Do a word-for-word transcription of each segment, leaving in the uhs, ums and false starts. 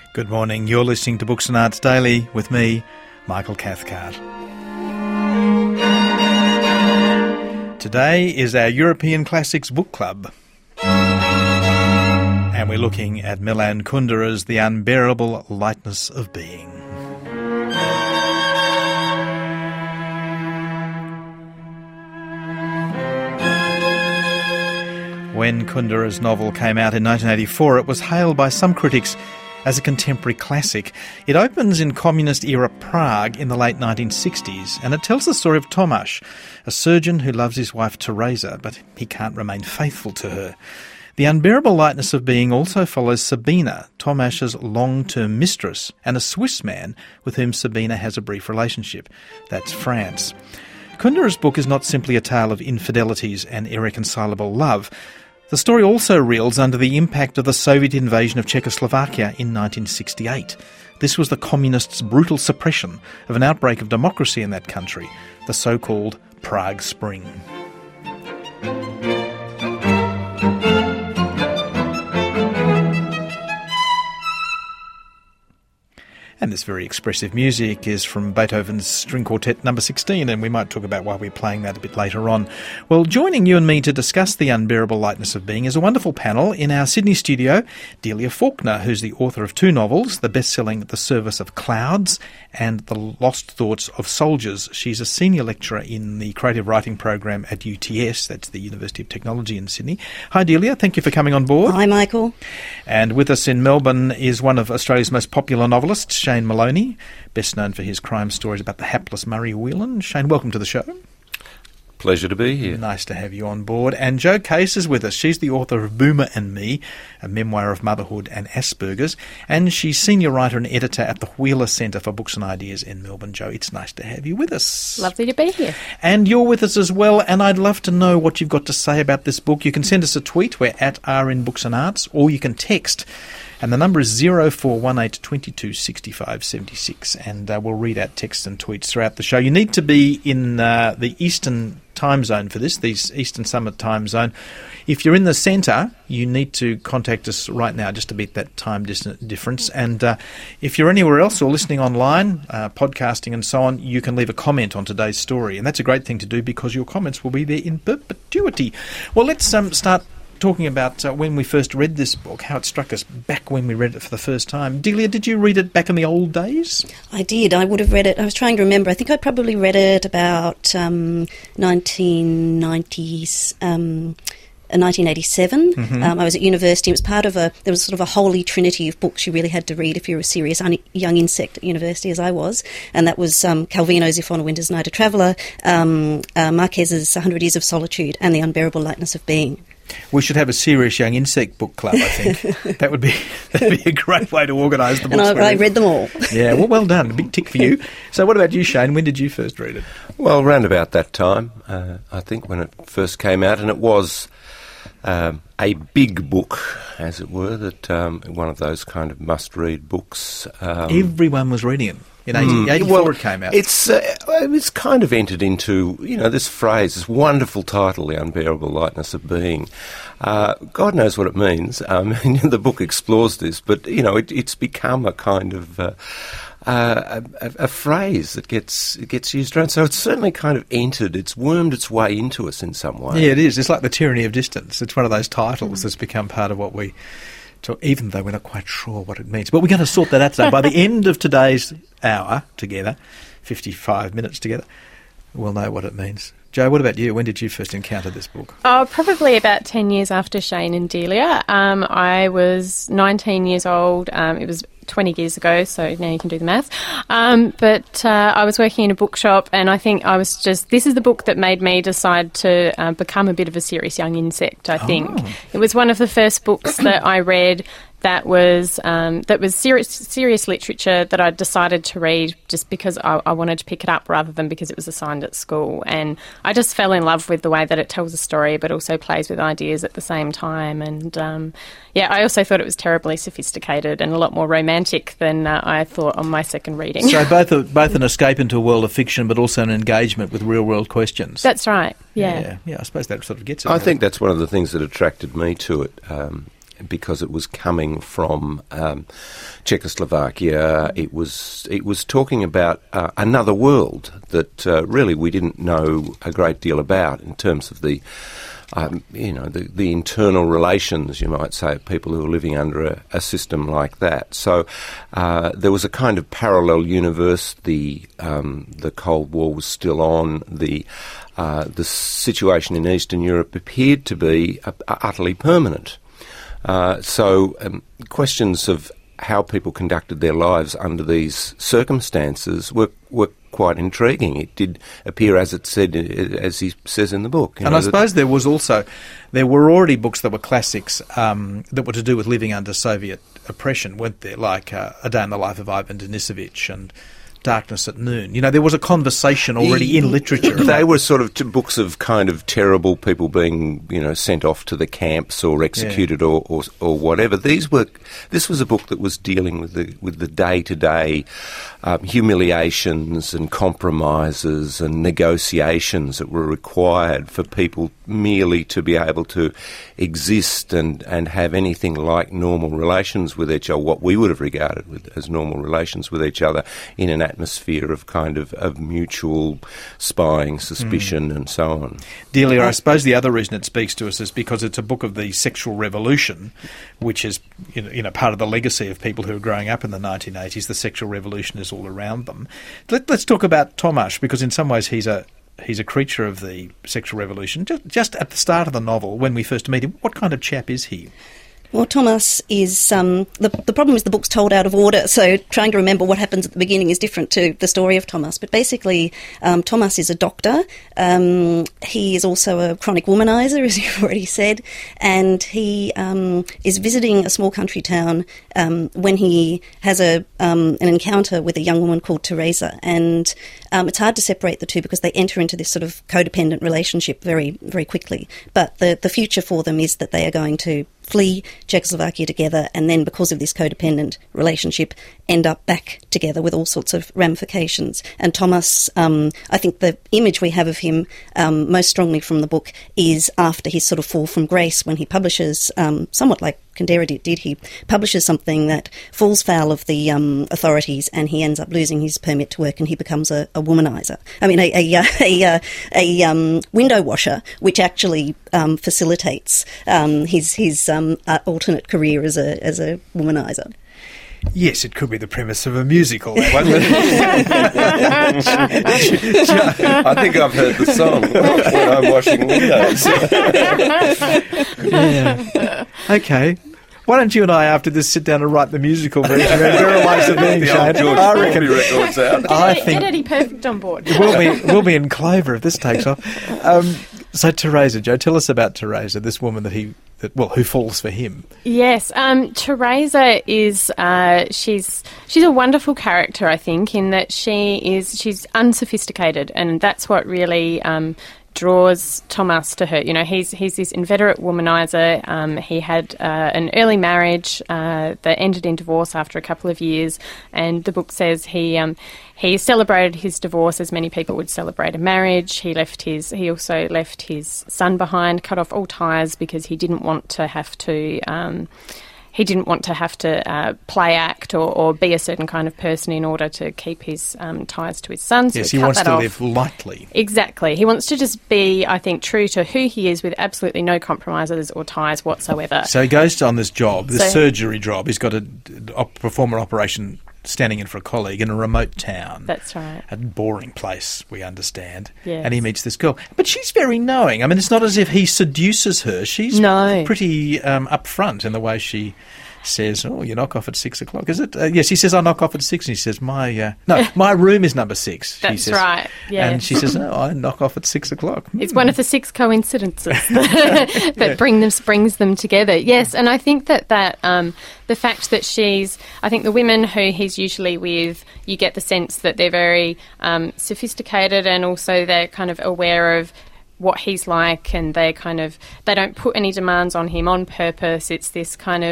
Good morning. You're listening to Books and Arts Daily with me, Michael Cathcart. Today is our European Classics Book Club. And we're looking at Milan Kundera's The Unbearable Lightness of Being. When Kundera's novel came out in nineteen eighty-four, it was hailed by some critics as a contemporary classic. It opens in communist-era Prague in the late nineteen sixties, and it tells the story of Tomáš, a surgeon who loves his wife Teresa, but he can't remain faithful to her. The Unbearable Lightness of Being also follows Sabina, Tomáš's long-term mistress, and a Swiss man with whom Sabina has a brief relationship. That's France. Kundera's book is not simply a tale of infidelities and irreconcilable love. The story also reels under the impact of the Soviet invasion of Czechoslovakia in nineteen sixty-eight. This was the communists' brutal suppression of an outbreak of democracy in that country, the so-called Prague Spring. And this very expressive music is from Beethoven's String Quartet number sixteen, and we might talk about why we're playing that a bit later on. Well, joining you and me to discuss The Unbearable Lightness of Being is a wonderful panel. In our Sydney studio, Delia Faulkner, who's the author of two novels, the best-selling The Service of Clouds and The Lost Thoughts of Soldiers. She's a senior lecturer in the creative writing program at U T S, that's the University of Technology in Sydney. Hi, Delia. Thank you for coming on board. Hi, Michael. And with us in Melbourne is one of Australia's most popular novelists, Shane Maloney, best known for his crime stories about the hapless Murray Whelan. Shane, welcome to the show. Pleasure to be here. Nice to have you on board. And Jo Case is with us. She's the author of Boomer and Me, a memoir of motherhood and Asperger's, and she's senior writer and editor at the Wheeler Centre for Books and Ideas in Melbourne. Jo, it's nice to have you with us. Lovely to be here. And you're with us as well, and I'd love to know what you've got to say about this book. You can send us a tweet. We're at R N Books and Arts, or you can text. And the number is zero four one eight two two six five seven six, and uh, we'll read out texts and tweets throughout the show. You need to be in uh, the Eastern time zone for this, the Eastern Summer time zone. If you're in the centre, you need to contact us right now just to beat that time dis- difference. And uh, if you're anywhere else or listening online, uh, podcasting and so on, you can leave a comment on today's story. And that's a great thing to do because your comments will be there in perpetuity. Well, let's um, start talking about uh, when we first read this book, how it struck us back when we read it for the first time. Delia, did you read it back in the old days? I did. I would have read it. I was trying to remember. I think I probably read it about um, nineteen nineties, um, nineteen eighty-seven. Mm-hmm. Um, I was at university. It was part of a, there was sort of a holy trinity of books you really had to read if you were a serious un- young insect at university, as I was. And that was um, Calvino's If on a Winter's Night a Traveller, um, uh, Marquez's one hundred Years of Solitude, and The Unbearable Lightness of Being. We should have a serious young insect book club, I think. that would be that'd be a great way to organise the books. And I, I read them all. Yeah, well, well done. A big tick for you. So what about you, Shane? When did you first read it? Well, around about that time, uh, I think, when it first came out, and it was um, a big book, as it were, that um, one of those kind of must-read books. Um, Everyone was reading it. In eighty-four well, it came out. It's uh, it's kind of entered into, you know, this phrase, this wonderful title, The Unbearable Lightness of Being. Uh, God knows what it means. Um, the book explores this, but, you know, it, it's become a kind of uh, uh, a, a phrase that gets gets used around. So it's certainly kind of entered, it's wormed its way into us in some way. Yeah, it is. It's like the tyranny of distance. It's one of those titles mm. that's become part of what we... So even though we're not quite sure what it means. But we're going to sort that out today. By the end of today's hour together, fifty-five minutes together, we'll know what it means. Jo, what about you? When did you first encounter this book? Oh, probably about ten years after Shane and Delia. Um, I was nineteen years old. Um, it was twenty years ago, so now you can do the maths. Um, but uh, I was working in a bookshop, and I think I was just... This is the book that made me decide to uh, become a bit of a serious young insect, I think. Oh. It was one of the first books that I read that was um, that was serious serious literature that I decided to read just because I, I wanted to pick it up rather than because it was assigned at school. And I just fell in love with the way that it tells a story but also plays with ideas at the same time. And um, yeah, I also thought it was terribly sophisticated and a lot more romantic than uh, I thought on my second reading. So both a, both an escape into a world of fiction but also an engagement with real-world questions. That's right, yeah. Yeah, yeah I suppose that sort of gets it. I really. think that's one of the things that attracted me to it. Um, because it was coming from um, Czechoslovakia. It was it was talking about uh, another world that uh, really we didn't know a great deal about in terms of the Um, you know, the, the internal relations, you might say, of people who are living under a, a system like that. So uh, there was a kind of parallel universe. The um, the Cold War was still on. The uh, the situation in Eastern Europe appeared to be uh, utterly permanent. Uh, so um, questions of how people conducted their lives under these circumstances were were quite intriguing. It did appear, as it said, as he says in the book. And know, I suppose there was also, there were already books that were classics um, that were to do with living under Soviet oppression, weren't there? Like uh, A Day in the Life of Ivan Denisovich and Darkness at Noon. You know, there was a conversation already in literature. They were sort of t- books of kind of terrible people being, you know, sent off to the camps or executed, yeah. or, or or whatever. These were. This was a book that was dealing with the with the day to day humiliations and compromises and negotiations that were required for people merely to be able to exist and and have anything like normal relations with each other, what we would have regarded with, as normal relations with each other, in an atmosphere of kind of, of mutual spying, suspicion, mm. and so on. Delia, I suppose the other reason it speaks to us is because it's a book of the sexual revolution, which is, you know, you know part of the legacy of people who are growing up in the nineteen eighties. The sexual revolution is all around them. Let, let's talk about Tomáš, because in some ways he's a he's a creature of the sexual revolution. Just, just at the start of the novel, when we first meet him, what kind of chap is he? Well, Tomáš is, um, the, the problem is the book's told out of order, so trying to remember what happens at the beginning is different to the story of Tomáš. But basically, um, Tomáš is a doctor. Um, he is also a chronic womanizer, as you've already said, and he um, is visiting a small country town um, when he has a um, an encounter with a young woman called Teresa. And um, it's hard to separate the two because they enter into this sort of codependent relationship very, very quickly. But the, the future for them is that they are going to flee Czechoslovakia together, and then because of this codependent relationship end up back together with all sorts of ramifications. And Tomáš, um, I think the image we have of him um, most strongly from the book is after his sort of fall from grace, when he publishes, um, somewhat like Kundera did, did, he publishes something that falls foul of the um, authorities, and he ends up losing his permit to work, and he becomes a, a womanizer. I mean, a, a, a, a, a um, window washer, which actually um, facilitates um, his his um, uh, alternate career as a as a womanizer. Yes, it could be the premise of a musical. I think I've heard the song when I'm washing windows. Yeah. Okay. Why don't you and I, after this, sit down and write the musical version? There are ways of being, Shane. George I reckon. Records out. Get, I get think Eddie Perfect on board. We'll be, we'll be in Clover if this takes off. Um, so, Teresa, Joe, tell us about Teresa, this woman that he, that, well, who falls for him. Yes, um, Teresa is uh, she's she's a wonderful character, I think, in that she is she's unsophisticated, and that's what really Um, draws Tomáš to her. You know, he's he's this inveterate womanizer. Um, he had uh, an early marriage uh, that ended in divorce after a couple of years, and the book says he um, he celebrated his divorce as many people would celebrate a marriage. He left his he also left his son behind, cut off all ties because he didn't want to have to. Um, He didn't want to have to uh, play act or, or be a certain kind of person in order to keep his um, ties to his son. So yes, he, he cut wants that to off. live lightly. Exactly. He wants to just be, I think, true to who he is with absolutely no compromises or ties whatsoever. So he goes on this job, this So- surgery job. He's got to op- perform an operation standing in for a colleague in a remote town. That's right. A boring place, we understand. Yes. And he meets this girl. But she's very knowing. I mean, it's not as if he seduces her. She's No. pretty um, upfront in the way she says, oh, you knock off at six o'clock, is it? Uh, yes, he says, I knock off at six. And he says, my uh, no, my room is number six. That's she says. right, yes. And she says, no, I knock off at six o'clock. It's one of the six coincidences that, that bring them, brings them together. Yes, and I think that, that um, the fact that she's, I think the women who he's usually with, you get the sense that they're very um, sophisticated, and also they're kind of aware of what he's like, and they kind of they don't put any demands on him on purpose. It's this kind of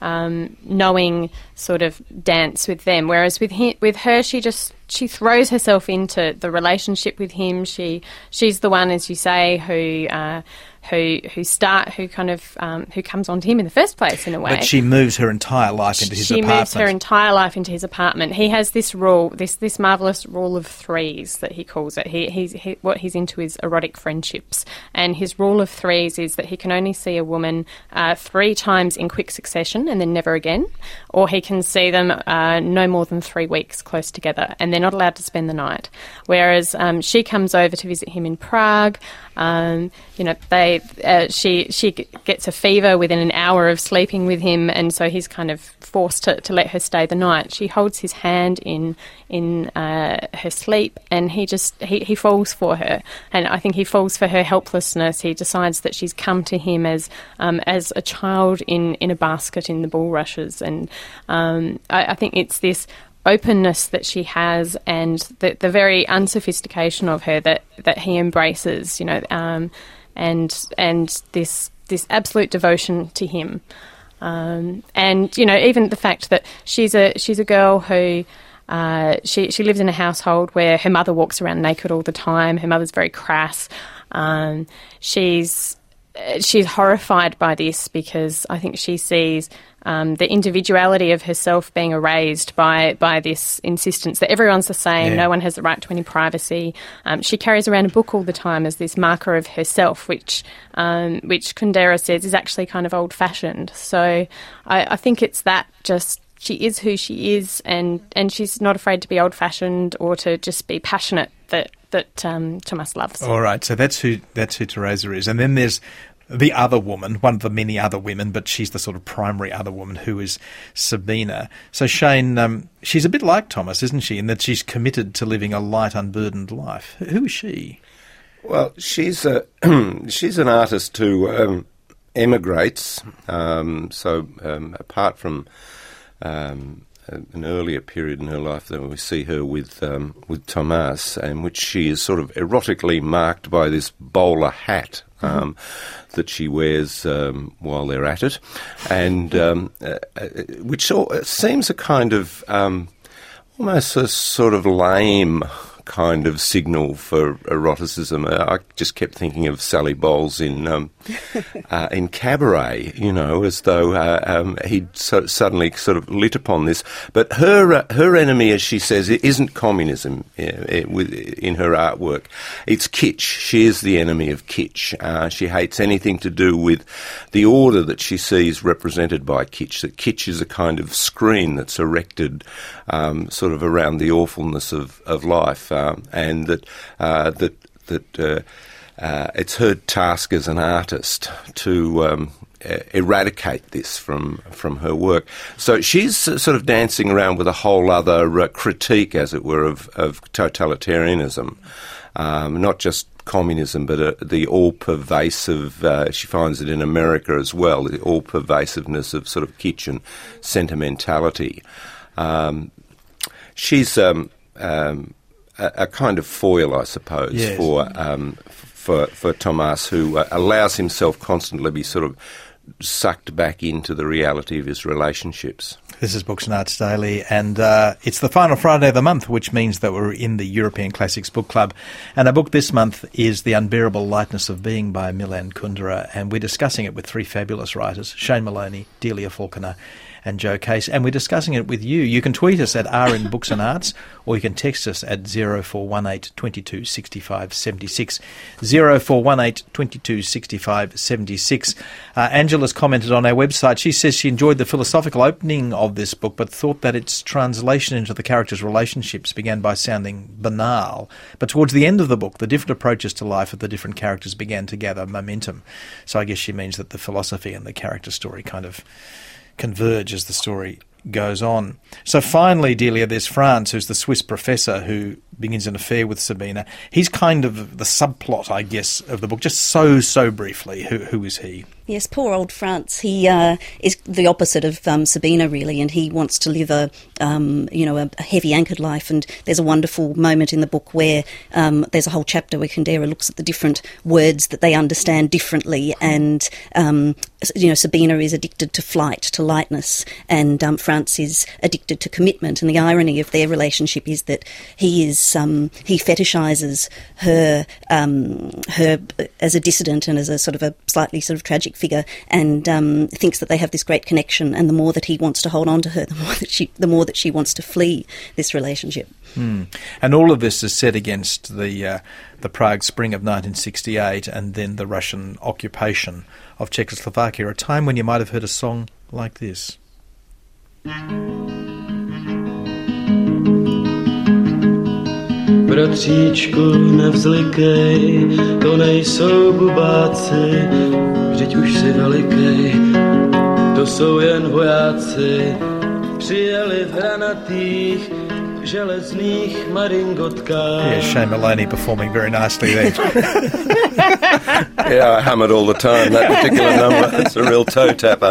um, knowing sort of dance with them. Whereas with him, with her, she just she throws herself into the relationship with him. She she's the one, as you say, who uh, who who start who kind of um, who comes onto him in the first place in a way. But she moves her entire life into his she apartment. She moves her entire life into his apartment. He has this rule, this this marvellous rule of threes that he calls it. He he's he, what he's into is erotic friendships, and his rule of threes is that he can only see a woman uh, three times in quick succession and then never again, or he can see them uh, no more than three weeks close together, and they're not allowed to spend the night. Whereas um, she comes over to visit him in Prague. Um, you know, they uh, she she gets a fever within an hour of sleeping with him, and so he's kind of forced to, to let her stay the night. She holds his hand in in uh, her sleep, and he just he, he falls for her, and I think he falls for her helplessness. He decides that she's come to him as um, as a child in, in a basket in the bulrushes, and um, I, I think it's this openness that she has, and the, the very unsophistication of her that, that he embraces, you know, um, and and this this absolute devotion to him, um, and you know, even the fact that she's a she's a girl who uh, she she lives in a household where her mother walks around naked all the time. Her mother's very crass. Um, she's she's horrified by this because I think she sees um, the individuality of herself being erased by by this insistence that everyone's the same, yeah. No one has the right to any privacy. Um, she carries around a book all the time as this marker of herself, which um, which Kundera says is actually kind of old-fashioned. So I, I think it's that just she is who she is, and, and she's not afraid to be old-fashioned or to just be passionate that that um, Thomas loves. All right, so that's who that's who Teresa is. And then there's the other woman, one of the many other women, but she's the sort of primary other woman, who is Sabina. So Shane, um, she's a bit like Thomas, isn't she, in that she's committed to living a light, unburdened life. Who is she? Well, she's a she's an artist who um, emigrates. Um, so um, apart from Um, an earlier period in her life than we see her with um, with Thomas, in which she is sort of erotically marked by this bowler hat um, mm-hmm. that she wears um, while they're at it, and um, uh, which all, seems a kind of um, almost a sort of lame kind of signal for eroticism. I just kept thinking of Sally Bowles in um, uh, in Cabaret, you know, as though uh, um, he'd so suddenly sort of lit upon this. But her uh, her enemy, as she says, it isn't communism uh, in her artwork. It's kitsch. She is the enemy of kitsch. Uh, she hates anything to do with the order that she sees represented by kitsch, that kitsch is a kind of screen that's erected um, sort of around the awfulness of, of life. Um, and that uh, that that uh, uh, it's her task as an artist to um, eradicate this from from her work. So she's sort of dancing around with a whole other uh, critique, as it were, of, of totalitarianism, um, not just communism, but uh, the all-pervasive, uh, she finds it in America as well, the all-pervasiveness of sort of kitsch and sentimentality. Um, she's um, um, A, a kind of foil, I suppose, yes. for um, for for Thomas, who uh, allows himself constantly to be sort of sucked back into the reality of his relationships. This is Books and Arts Daily, and uh, it's the final Friday of the month, which means that we're in the European Classics Book Club. And our book this month is The Unbearable Lightness of Being by Milan Kundera, and we're discussing it with three fabulous writers, Shane Maloney, Delia Falconer, and Joe Case, and we're discussing it with you. You can tweet us at R N Books and Arts, or you can text us at zero four one eight, two two six five, seven six, zero four one eight, two two six five, seven six. Uh, Angela's commented on our website. She says she enjoyed the philosophical opening of this book, but thought that its translation into the characters' relationships began by sounding banal. But towards the end of the book, the different approaches to life of the different characters began to gather momentum. So I guess she means that the philosophy and the character story kind of converge as the story goes on. So finally, Delia, there's Franz, who's the Swiss professor who begins an affair with Sabina. He's kind of the subplot, I guess, of the book. Just so, so briefly, who who is he? Yes, poor old Franz. He uh, is the opposite of um, Sabina, really, and he wants to live a, um, you know, a, a heavy anchored life. And there's a wonderful moment in the book where um, there's a whole chapter where Kundera looks at the different words that they understand differently. And um, you know, Sabina is addicted to flight, to lightness, and um, Franz is addicted to commitment. And the irony of their relationship is that he is um, he fetishises her um, her as a dissident and as a sort of a slightly sort of tragic figure, and um, thinks that they have this great connection. And the more that he wants to hold on to her, the more that she the more that she wants to flee this relationship. Mm. And all of this is set against the uh, the Prague Spring of nineteen sixty-eight, and then the Russian occupation of Czechoslovakia, a time when you might have heard a song like this. Bratříčku, nevzlikej, to nejsou bubáci, vždyť už si velikej, to jsou jen vojáci, přijeli v hranatých, železných maringotkách. Yeah, Shane Maloney performing very nicely there. Yeah, I hum it all the time, that particular number. It's a real toe tapper.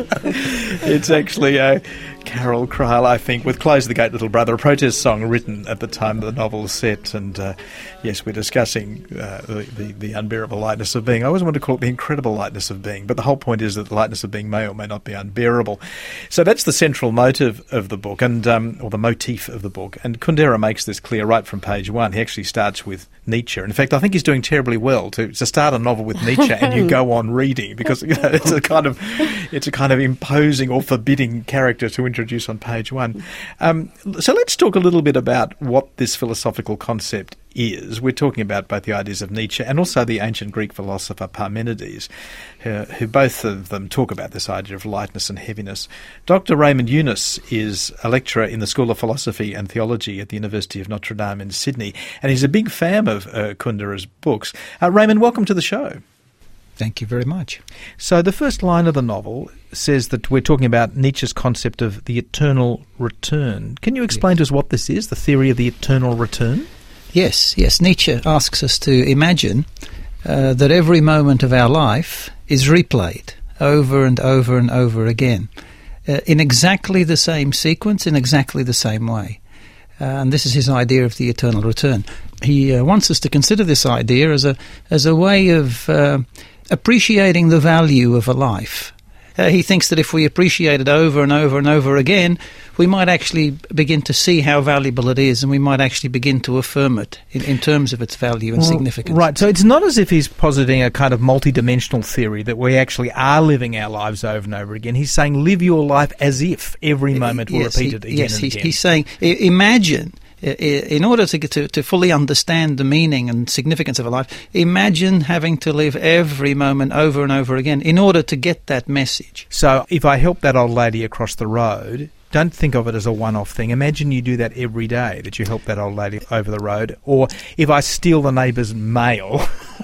It's actually a Carol Kryl, I think, with Close the Gate, Little Brother, a protest song written at the time the novel was set. And uh, yes, we're discussing uh, the, the, the unbearable lightness of being. I always want to call it the incredible lightness of being, but the whole point is that the lightness of being may or may not be unbearable. So that's the central motive of the book, and um, or the motif of the book. And Kundera makes this clear right from page one. He actually starts with Nietzsche. In fact, I think he's doing terribly well to, to start a novel with Nietzsche and you go on reading, because you know, it's a kind of it's a kind of imposing or forbidding character to introduce on page one. Um, so let's talk a little bit about what this philosophical concept is. We're talking about both the ideas of Nietzsche and also the ancient Greek philosopher Parmenides, who, who both of them talk about this idea of lightness and heaviness. Doctor Raymond Yunus is a lecturer in the School of Philosophy and Theology at the University of Notre Dame in Sydney, and he's a big fan of uh, Kundera's books. Uh, Raymond, welcome to the show. Thank you very much. So the first line of the novel says that we're talking about Nietzsche's concept of the eternal return. Can you explain yes. to us what this is, the theory of the eternal return? Yes, yes. Nietzsche asks us to imagine uh, that every moment of our life is replayed over and over and over again uh, in exactly the same sequence, in exactly the same way. Uh, and this is his idea of the eternal return. He uh, wants us to consider this idea as a as a way of uh, appreciating the value of a life. Uh, he thinks that if we appreciate it over and over and over again, we might actually begin to see how valuable it is, and we might actually begin to affirm it in, in terms of its value and well, significance. Right, so it's not as if he's positing a kind of multidimensional theory that we actually are living our lives over and over again. He's saying live your life as if every moment will yes, repeat he, it again yes, and he's, again. He's saying, imagine... In order to, to to fully understand the meaning and significance of a life, imagine having to live every moment over and over again in order to get that message. So if I help that old lady across the road, don't think of it as a one-off thing. Imagine you do that every day, that you help that old lady over the road. Or if I steal the neighbour's mail,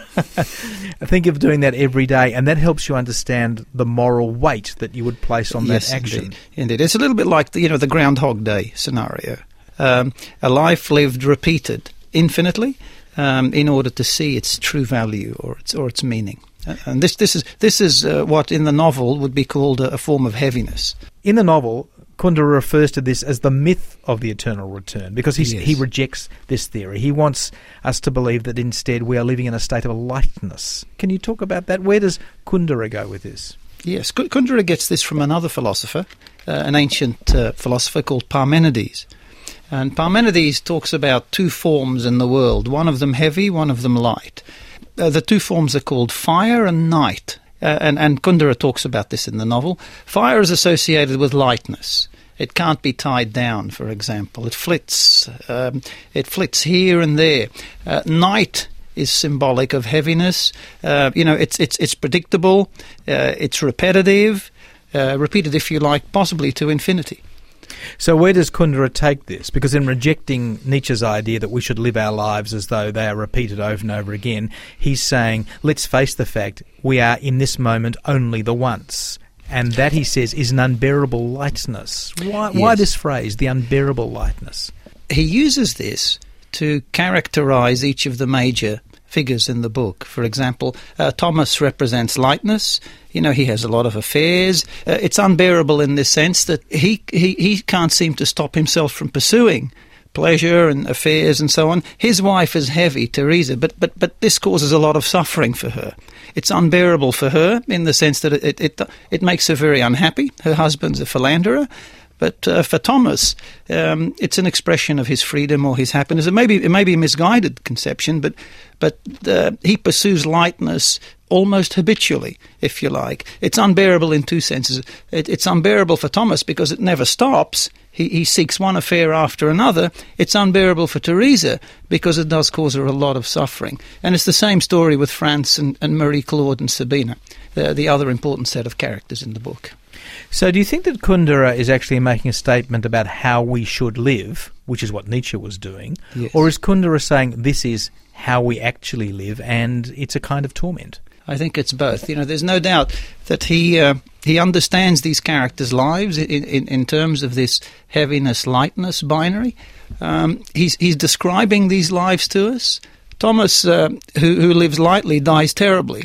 think of doing that every day, and that helps you understand the moral weight that you would place on yes, that action. Indeed. indeed. It's a little bit like the, you know, the Groundhog Day scenario. Um, a life lived repeated infinitely um, in order to see its true value or its or its meaning. Uh, and this this is this is uh, what in the novel would be called a, a form of heaviness. In the novel, Kundera refers to this as the myth of the eternal return, because he's, yes. he rejects this theory. He wants us to believe that instead we are living in a state of lightness. Can you talk about that? Where does Kundera go with this? Yes, Kundera gets this from another philosopher, uh, an ancient uh, philosopher called Parmenides. And Parmenides talks about two forms in the world, one of them heavy, one of them light. Uh, the two forms are called fire and night, uh, and, and Kundera talks about this in the novel. Fire is associated with lightness. It can't be tied down, for example. It flits, um, it flits here and there. Uh, night is symbolic of heaviness. Uh, you know, it's it's it's predictable, uh, it's repetitive, uh, repeated, if you like, possibly to infinity. So where does Kundera take this? Because in rejecting Nietzsche's idea that we should live our lives as though they are repeated over and over again, he's saying, let's face the fact, we are in this moment only the once. And that, he says, is an unbearable lightness. Why, yes. why this phrase, the unbearable lightness? He uses this to characterise each of the major figures in the book. For example, uh, Thomas represents lightness. You know, he has a lot of affairs. Uh, it's unbearable in this sense that he, he, he can't seem to stop himself from pursuing pleasure and affairs and so on. His wife is heavy, Teresa, but, but, but this causes a lot of suffering for her. It's unbearable for her in the sense that it, it, it makes her very unhappy. Her husband's a philanderer. But uh, for Thomas, um, it's an expression of his freedom or his happiness. It may be, it may be a misguided conception, but but uh, he pursues lightness almost habitually, if you like. It's unbearable in two senses. It, it's unbearable for Thomas because it never stops. He, he seeks one affair after another. It's unbearable for Teresa because it does cause her a lot of suffering. And it's the same story with Franz and, and Marie-Claude and Sabina, the, the other important set of characters in the book. So do you think that Kundera is actually making a statement about how we should live, which is what Nietzsche was doing, yes. Or is Kundera saying this is how we actually live and it's a kind of torment? I think it's both. You know, there's no doubt that he uh, he understands these characters' lives in, in, in terms of this heaviness-lightness binary. Um, he's he's describing these lives to us. Thomas, uh, who, who lives lightly, dies terribly.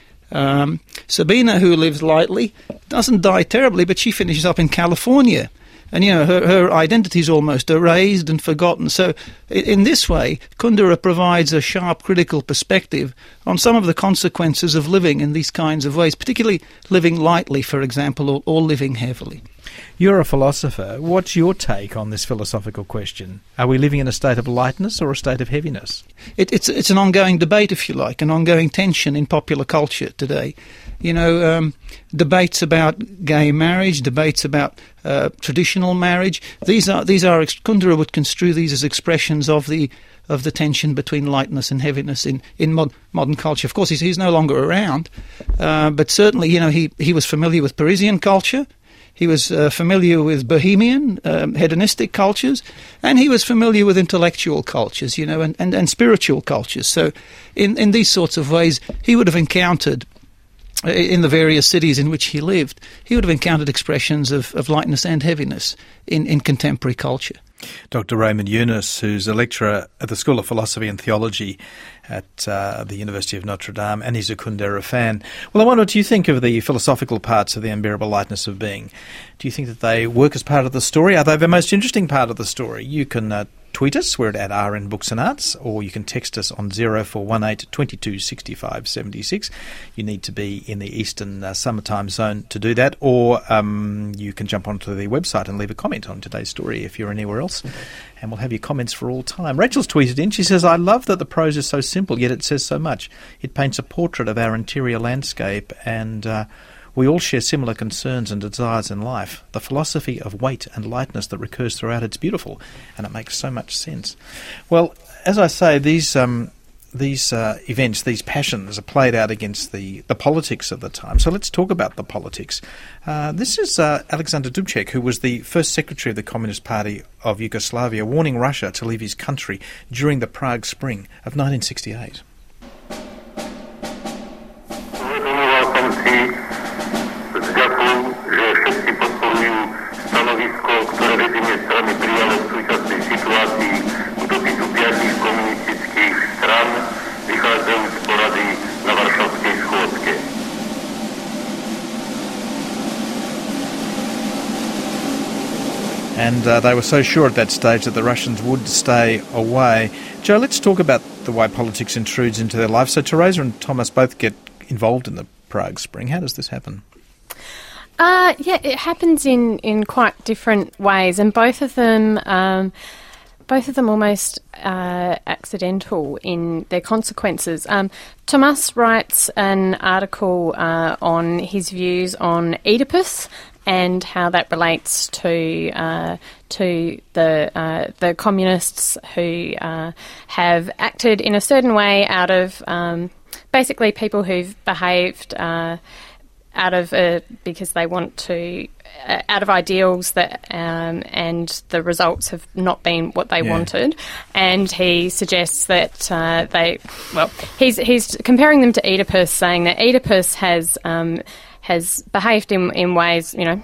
Um, Sabina, who lives lightly, doesn't die terribly, but she finishes up in California. And, you know, her, her identity is almost erased and forgotten. So in this way, Kundera provides a sharp critical perspective on some of the consequences of living in these kinds of ways, particularly living lightly, for example, or, or living heavily. You're a philosopher. What's your take on this philosophical question? Are we living in a state of lightness or a state of heaviness? It, it's it's an ongoing debate, if you like, an ongoing tension in popular culture today. You know, um, debates about gay marriage, debates about uh, traditional marriage. These are these are Kundera would construe these as expressions of the of the tension between lightness and heaviness in in mod, modern culture. Of course, he's he's no longer around, uh, but certainly, you know, he he was familiar with Parisian culture. He was uh, familiar with Bohemian, um, hedonistic cultures, and he was familiar with intellectual cultures, you know, and, and, and spiritual cultures. So in, in these sorts of ways, he would have encountered, uh, in the various cities in which he lived, he would have encountered expressions of, of lightness and heaviness in, in contemporary culture. Doctor Raymond Yunus, who's a lecturer at the School of Philosophy and Theology at uh, the University of Notre Dame, and he's a Kundera fan. Well, I wonder what you think of the philosophical parts of The Unbearable Lightness of Being. Do you think that they work as part of the story? Are they the most interesting part of the story? You can uh, tweet us, we're at R N Books and Arts, or you can text us on zero four one eight, two two six five seven six. You need to be in the Eastern uh, Summertime Zone to do that, or um, you can jump onto the website and leave a comment on today's story if you're anywhere else, and we'll have your comments for all time. Rachel's tweeted in, she says, I love that the prose is so simple, yet it says so much. It paints a portrait of our interior landscape, and uh, we all share similar concerns and desires in life. The philosophy of weight and lightness that recurs throughout, it's beautiful, and it makes so much sense. Well, as I say, these um, these uh, events, these passions are played out against the, the politics of the time. So let's talk about the politics. Uh, this is uh, Alexander Dubček, who was the first secretary of the Communist Party of Yugoslavia, warning Russia to leave his country during the Prague Spring of nineteen sixty-eight. And uh, they were so sure at that stage that the Russians would stay away. Joe, let's talk about the way politics intrudes into their life. So Teresa and Thomas both get involved in the Prague Spring. How does this happen? Uh, yeah, it happens in, in quite different ways, and both of them, um, both of them almost uh, accidental in their consequences. Um, Thomas writes an article uh, on his views on Oedipus and how that relates to uh, to the uh, the communists who uh, have acted in a certain way out of um, basically people who've behaved uh, out of uh, because they want to uh, out of ideals that um, and the results have not been what they yeah. wanted, and he suggests that uh, they well he's he's comparing them to Oedipus, saying that Oedipus has um, has behaved in, in ways, you know,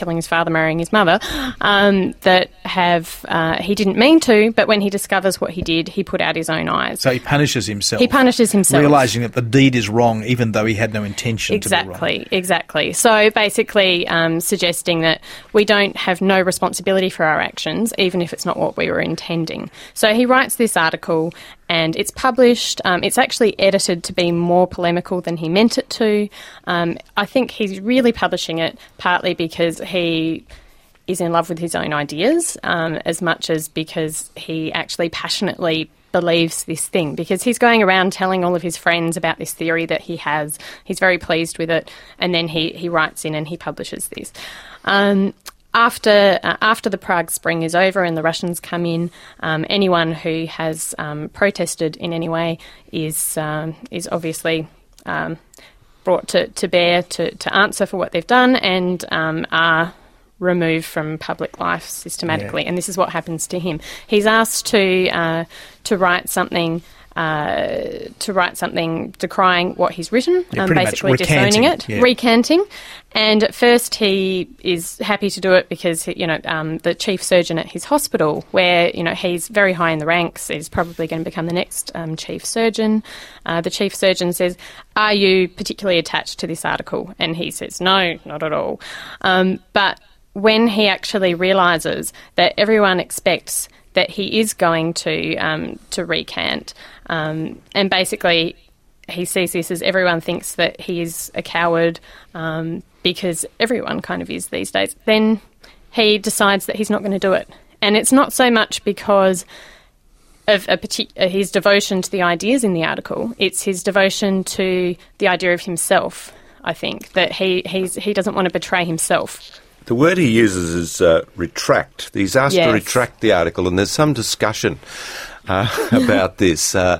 killing his father, marrying his mother, um, that have uh, he didn't mean to, but when he discovers what he did, he put out his own eyes. So he punishes himself. He punishes himself. Realising that the deed is wrong, even though he had no intention exactly, to be wrong. Exactly. So basically um, suggesting that we don't have no responsibility for our actions, even if it's not what we were intending. So he writes this article and it's published. Um, it's actually edited to be more polemical than he meant it to. Um, I think he's really publishing it partly because he is in love with his own ideas, um, as much as because he actually passionately believes this thing, because he's going around telling all of his friends about this theory that he has. He's very pleased with it, and then he, he writes in and he publishes this. Um, After uh, after the Prague Spring is over and the Russians come in, um, anyone who has um, protested in any way is um, is obviously um, brought to, to bear to, to answer for what they've done, and um, are removed from public life systematically. Yeah. And this is what happens to him. He's asked to uh, to write something. Uh, to write something decrying what he's written, yeah, um, basically disowning it, yeah. recanting. And at first he is happy to do it because, you know, um, the chief surgeon at his hospital, where, you know, he's very high in the ranks, is probably going to become the next um, chief surgeon. Uh, the chief surgeon says, "Are you particularly attached to this article?" And he says, "No, not at all." Um, but when he actually realises that everyone expects that he is going to um, to recant, um, and basically he sees this as everyone thinks that he is a coward, um, because everyone kind of is these days, then he decides that he's not going to do it. And it's not so much because of a partic- his devotion to the ideas in the article, it's his devotion to the idea of himself, I think, that he he's, he doesn't want to betray himself. The word he uses is uh, retract. He's asked yes. to retract the article, and there's some discussion uh, about this. Uh,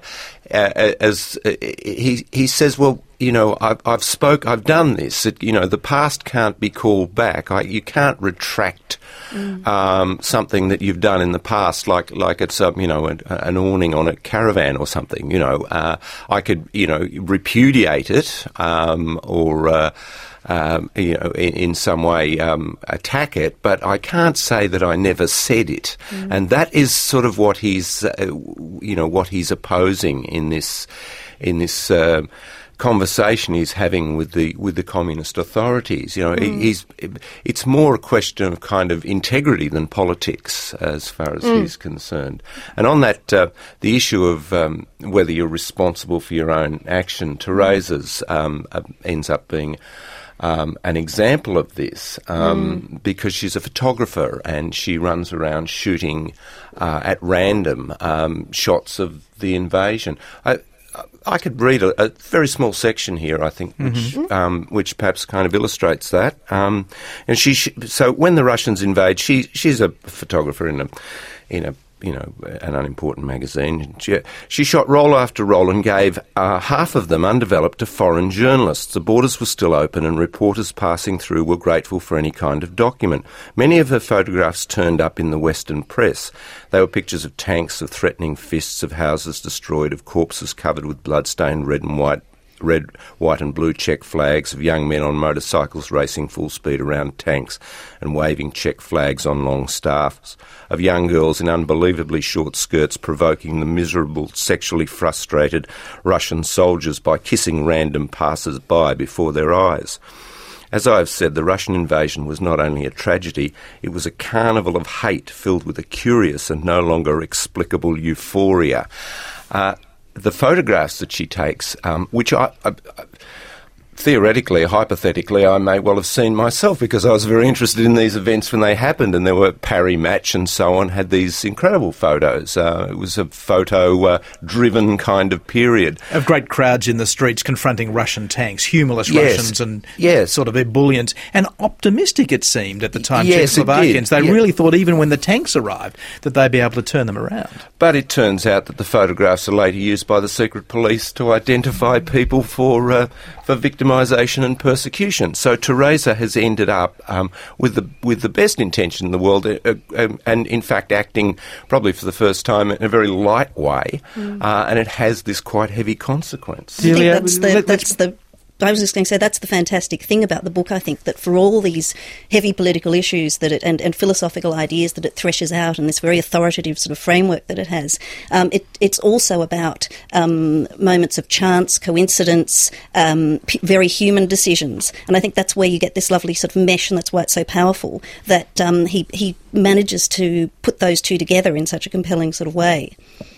as uh, he he says, well, you know, I've, I've spoke, I've done this. It, you know, the past can't be called back. I, you can't retract mm. um, something that you've done in the past, like like it's um, you know an, an awning on a caravan or something. You know, uh, I could you know repudiate it um, or. Uh, Um, you know, in, in some way um, attack it, but I can't say that I never said it, mm. and that is sort of what he's, uh, you know, what he's opposing in this, in this uh, conversation he's having with the with the communist authorities. You know, mm. he's it's more a question of kind of integrity than politics, as far as mm. he's concerned. And on that, uh, the issue of um, whether you're responsible for your own action, Teresa's um, uh, ends up being. Um, an example of this um, mm. because she's a photographer and she runs around shooting uh, at random um, shots of the invasion. I, I could read a, a very small section here, I think, which mm-hmm. um, which perhaps kind of illustrates that. Um, and she, she so when the Russians invade, she she's a photographer in a in a. you know, an unimportant magazine. She, she shot roll after roll and gave uh, half of them undeveloped to foreign journalists. The borders were still open and reporters passing through were grateful for any kind of document. Many of her photographs turned up in the Western press. They were pictures of tanks, of threatening fists, of houses destroyed, of corpses covered with blood-stained red and white red, white and blue Czech flags, of young men on motorcycles racing full speed around tanks and waving Czech flags on long staffs, of young girls in unbelievably short skirts provoking the miserable, sexually frustrated Russian soldiers by kissing random passers-by before their eyes. As I have said, the Russian invasion was not only a tragedy, it was a carnival of hate filled with a curious and no longer explicable euphoria. Uh, The photographs that she takes, um, which I, I, I, theoretically, hypothetically, I may well have seen myself because I was very interested in these events when they happened, and there were Parry Match and so on, had these incredible photos. Uh, it was a photo-driven uh, kind of period. Of great crowds in the streets confronting Russian tanks, humorless yes. Russians and yes. sort of ebullient and optimistic, it seemed, at the time. Yes, Czechoslovakians, they yeah. really thought even when the tanks arrived that they'd be able to turn them around. But it turns out that the photographs are later used by the secret police to identify people for uh, for victimisation and persecution. So Teresa has ended up um, with the with the best intention in the world, uh, uh, and in fact acting probably for the first time in a very light way, mm. uh, and it has this quite heavy consequence. I think that's the that's the I was just going to say that's the fantastic thing about the book, I think, that for all these heavy political issues that it, and, and philosophical ideas that it threshes out and this very authoritative sort of framework that it has, um, it, it's also about um, moments of chance, coincidence, um, p- very human decisions. And I think that's where you get this lovely sort of mesh, and that's why it's so powerful, that um, he, he manages to put those two together in such a compelling sort of way.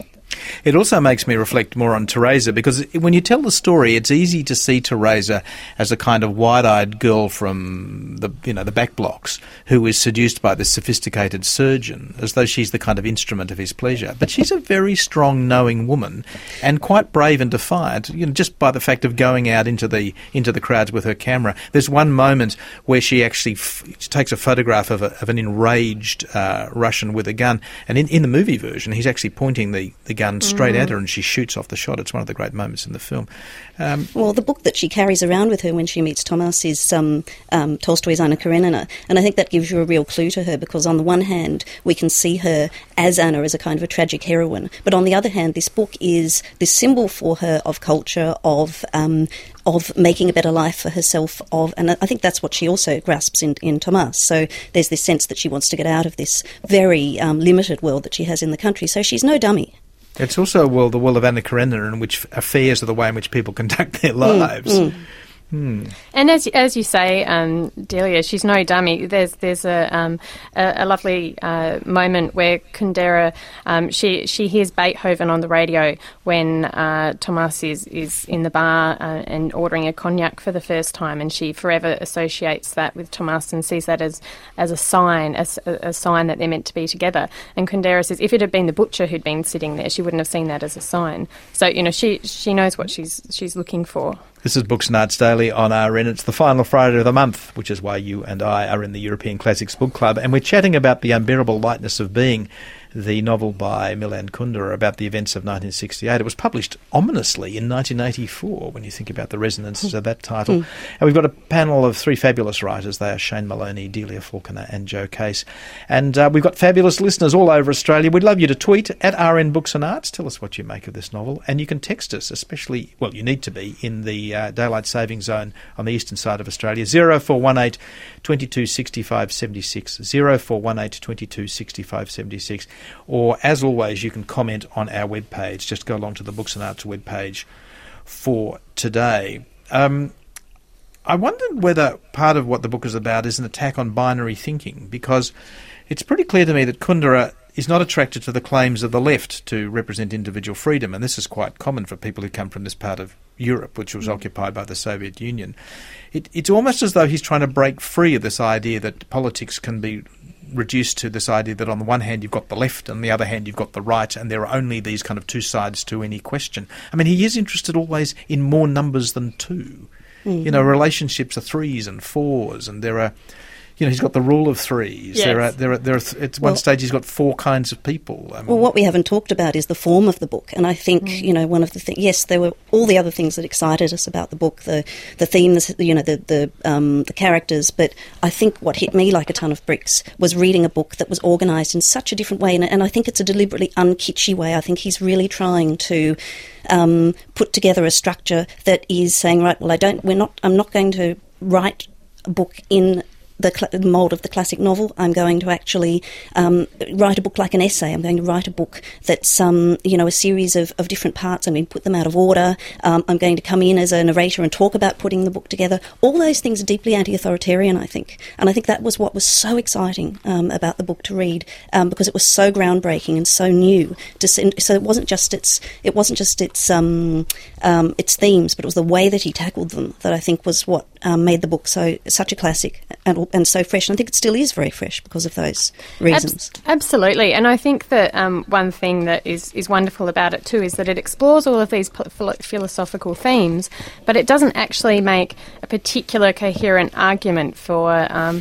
It also makes me reflect more on Teresa, because when you tell the story, it's easy to see Teresa as a kind of wide-eyed girl from the, you know, the back blocks who is seduced by this sophisticated surgeon, as though she's the kind of instrument of his pleasure. But she's a very strong, knowing woman, and quite brave and defiant, you know, just by the fact of going out into the into the crowds with her camera. There's one moment where she actually f- she takes a photograph of, a, of an enraged uh, Russian with a gun, and in, in the movie version, he's actually pointing the, the gun straight at her, and she shoots off the shot. It's one of the great moments in the film. Um, well, the book that she carries around with her when she meets Tomas is um, um, Tolstoy's Anna Karenina, and I think that gives you a real clue to her, because on the one hand we can see her as Anna, as a kind of a tragic heroine, but on the other hand this book is this symbol for her of culture, of um, of making a better life for herself, of, and I think that's what she also grasps in, in Tomas. So there's this sense that she wants to get out of this very um, limited world that she has in the country, so she's no dummy. It's also a world, the world of Anna Karenina, in which affairs are the way in which people conduct their lives. Mm, mm. Hmm. And as as you say, um, Delia, she's no dummy. There's there's a um, a, a lovely uh, moment where Kundera um, she she hears Beethoven on the radio when uh, Tomas is is in the bar uh, and ordering a cognac for the first time, and she forever associates that with Tomas and sees that as as a sign, as a, a sign that they're meant to be together. And Kundera says if it had been the butcher who'd been sitting there, she wouldn't have seen that as a sign. So you know she she knows what she's she's looking for. This is Books and Arts Daily on R N. It's the final Friday of the month, which is why you and I are in the European Classics Book Club, and we're chatting about The Unbearable Lightness of Being, the novel by Milan Kundera about the events of nineteen sixty-eight. It was published ominously in nineteen eighty-four, when you think about the resonances of that title. Mm. And we've got a panel of three fabulous writers. They are Shane Maloney, Delia Falconer and Joe Case. And uh, we've got fabulous listeners all over Australia. We'd love you to tweet at R N Books and Arts. Tell us what you make of this novel. And you can text us, especially, well, you need to be in the uh, daylight saving zone on the eastern side of Australia, zero four one eight, two two six five seven six, zero four one eight, two two six five seven six. Or, as always, you can comment on our webpage. Just go along to the Books and Arts webpage for today. Um, I wondered whether part of what the book is about is an attack on binary thinking, because it's pretty clear to me that Kundera is not attracted to the claims of the left to represent individual freedom, and this is quite common for people who come from this part of Europe, which was mm. occupied by the Soviet Union. It, it's almost as though he's trying to break free of this idea that politics can be reduced to this idea that on the one hand you've got the left and on the other hand you've got the right, and there are only these kind of two sides to any question. I mean, he is interested always in more numbers than two. Mm-hmm. You know, relationships are threes and fours, and there are, you know, he's got the rule of threes. Yes. There are, there are, there are th- at one well, stage he's got four kinds of people. I mean, well, what we haven't talked about is the form of the book, and I think mm. you know one of the things. Yes, there were all the other things that excited us about the book, the the themes, you know, the the um, the characters. But I think what hit me like a ton of bricks was reading a book that was organised in such a different way, and, and I think it's a deliberately unkitschy way. I think he's really trying to um, put together a structure that is saying, right, well, I don't, we're not, I'm not going to write a book in the cl- mould of the classic novel. I'm going to actually um, write a book like an essay. I'm going to write a book that's, um, you know, a series of, of different parts. I'm going to put them out of order. Um, I'm going to come in as a narrator and talk about putting the book together. All those things are deeply anti-authoritarian, I think. And I think that was what was so exciting um, about the book to read, um, because it was so groundbreaking and so new. To see, so it wasn't just its, it wasn't just its, um, um, its themes, but it was the way that he tackled them that I think was what um, made the book so such a classic and and so fresh. And I think it still is very fresh because of those reasons. Abs- absolutely. And I think that um, one thing that is, is wonderful about it too is that it explores all of these p- philosophical themes, but it doesn't actually make a particular coherent argument for um,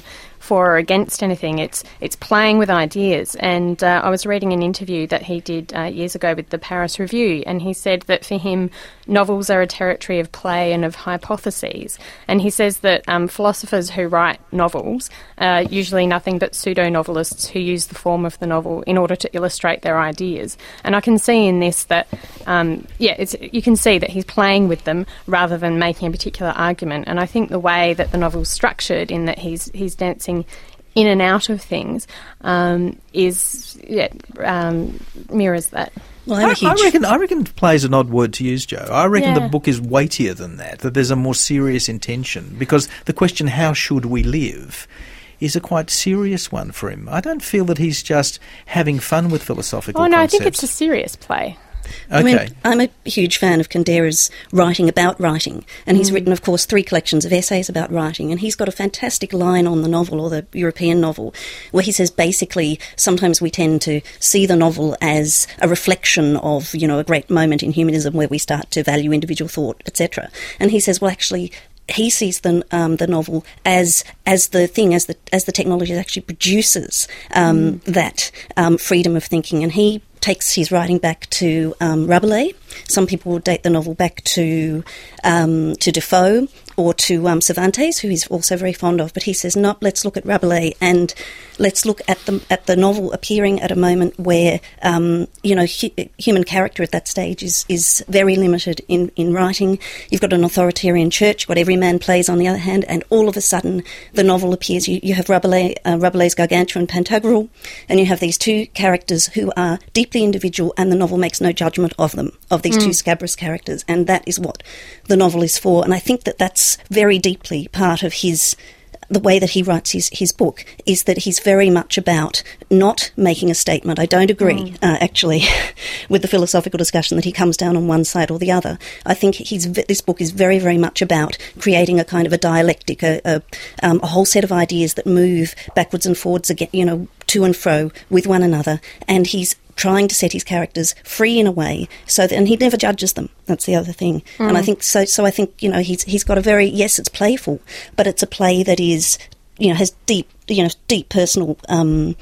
for or against anything. It's it's playing with ideas. And uh, I was reading an interview that he did uh, years ago with the Paris Review, and he said that for him, novels are a territory of play and of hypotheses. And he says that um, philosophers who write novels are usually nothing but pseudo-novelists who use the form of the novel in order to illustrate their ideas. And I can see in this that, um, yeah, it's, you can see that he's playing with them rather than making a particular argument. And I think the way that the novel's structured, in that he's he's dancing in and out of things, um, is yeah, um, mirrors that. Well, I'm a I, huge... I reckon I reckon play is an odd word to use, Joe. I reckon Yeah. the book is weightier than that, that there's a more serious intention, because the question, how should we live, is a quite serious one for him. I don't feel that he's just having fun with philosophical Oh, no, concepts. I think it's a serious play. Okay. I mean, I'm a huge fan of Kundera's writing about writing, and he's written, of course, three collections of essays about writing, and he's got a fantastic line on the novel, or the European novel, where he says basically sometimes we tend to see the novel as a reflection of, you know, a great moment in humanism where we start to value individual thought, et cetera. And he says, well, actually, he sees the um, the novel as as the thing, as the as the technology that actually produces um, mm. that um, freedom of thinking, and he takes his writing back to um, Rabelais. Some people would date the novel back to um, to Defoe or to um, Cervantes, who he's also very fond of. But he says, no, let's look at Rabelais, and let's look at the at the novel appearing at a moment where um, you know hu- human character at that stage is is very limited in, in writing. You've got an authoritarian church, what every man plays on the other hand, and all of a sudden the novel appears. You, you have Rabelais, uh, Rabelais' Gargantua and Pantagruel, and you have these two characters who are deeply individual, and the novel makes no judgment of them, of these mm. two scabrous characters, and that is what the novel is for. And I think that that's very deeply part of his, the way that he writes his, his book, is that he's very much about not making a statement. I don't agree, mm. uh, actually, with the philosophical discussion that he comes down on one side or the other. I think he's, this book is very, very much about creating a kind of a dialectic, a, a, um, a whole set of ideas that move backwards and forwards, again, you know, to and fro with one another, and he's trying to set his characters free in a way, so that, and he never judges them. That's the other thing. Mm. And I think so. So I think, you know, he's he's got a very, yes, it's playful, but it's a play that is, you know, has deep, you know, deep personal um,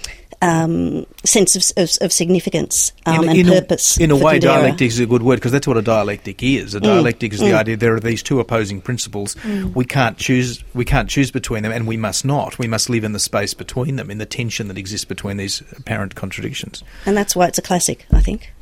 um, sense of, of, of significance um, in, and in purpose. A, in a way, Kundera. dialectic is a good word, because that's what a dialectic is. A dialectic mm. is the mm. idea there are these two opposing principles. Mm. We can't choose. We can't choose between them, and we must not. We must live in the space between them, in the tension that exists between these apparent contradictions. And that's why it's a classic, I think.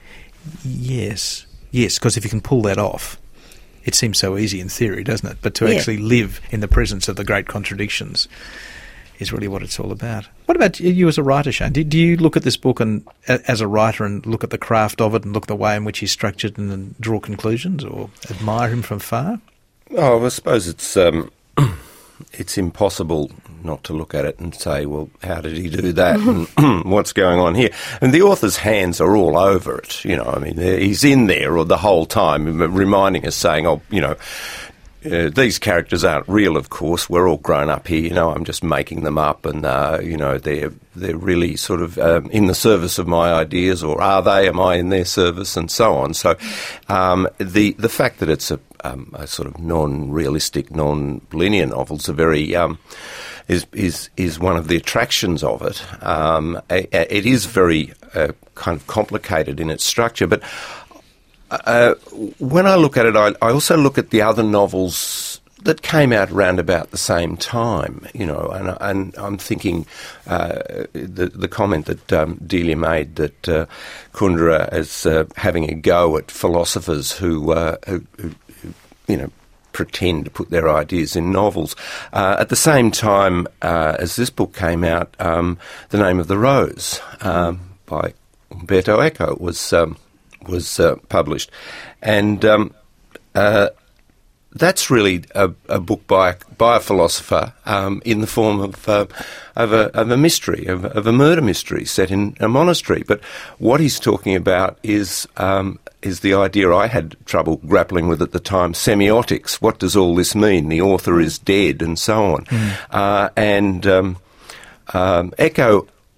Yes, yes, because if you can pull that off, it seems so easy in theory, doesn't it? But to yeah. actually live in the presence of the great contradictions is really what it's all about. What about you as a writer, Shane? Do, do you look at this book and, as a writer, and look at the craft of it, and look at the way in which he's structured, and then draw conclusions, or admire him from far? Oh, I suppose it's um, it's impossible not to look at it and say, well, how did he do that, and what's going on here? And the author's hands are all over it, you know. I mean, he's in there or the whole time, reminding us, saying, oh, you know, Uh, these characters aren't real, of course. We're all grown up here, you know. I'm just making them up, and uh, you know, they're they're really sort of um, in the service of my ideas, or are they? Am I in their service, and so on. So, um, the the fact that it's a, um, a sort of non-realistic, non-linear novel is a very um, is is is one of the attractions of it. Um, it is very uh, kind of complicated in its structure, but. Uh, when I look at it, I, I also look at the other novels that came out around about the same time, you know, and, and I'm thinking uh, the, the comment that um, Delia made, that uh, Kundera is uh, having a go at philosophers who, uh, who, who, who, you know, pretend to put their ideas in novels. Uh, at the same time uh, as this book came out, um, The Name of the Rose um, by Umberto Eco was... Um, was uh, published, and um, uh, that's really a, a book by by a philosopher um, in the form of uh, of, a, of a mystery, of, of a murder mystery set in a monastery. But what he's talking about is um, is the idea I had trouble grappling with at the time: semiotics. What does all this mean? The author is dead, and so on. Mm. Uh, and um, um, Eco